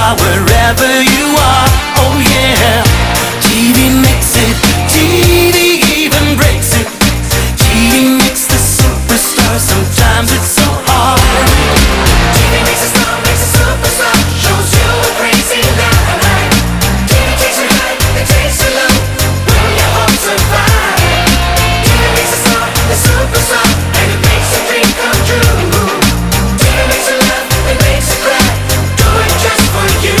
superstar wherever you are. Oh yeah. TV makes it, TV even breaks it. TV makes the superstar, sometimes it's so hard. TV makes a star, makes a superstar, shows you a crazy life. TV takes you high, it takes you low, will your heart survive? TV makes a star, a superstar, and it makes your dream come true. TV makes you laugh, it makes you cry, do it just for you.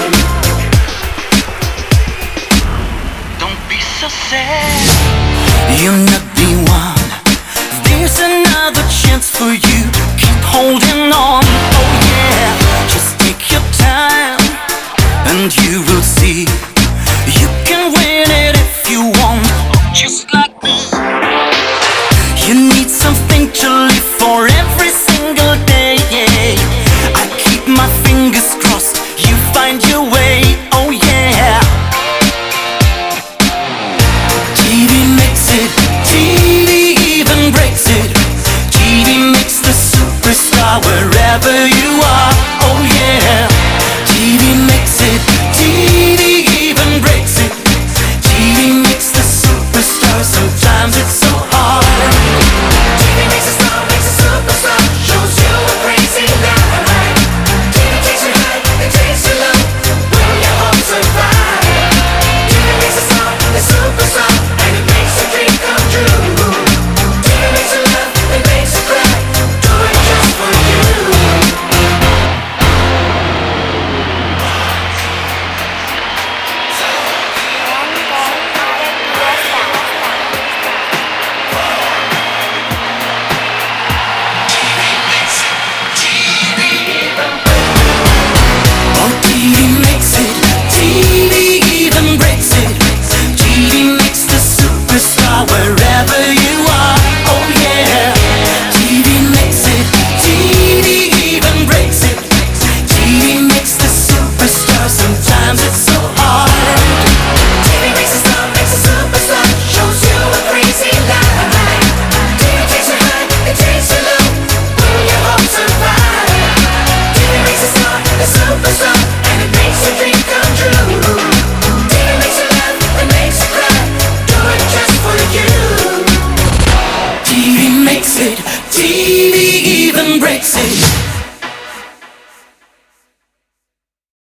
Don't be so sad, you're not the one. There's another chance for you. Keep holding on. Oh yeah. Just take your time, and you will see you can win it if you want. Just like me. You need something to live for every single day. I keep my fingers crossed. You find your way.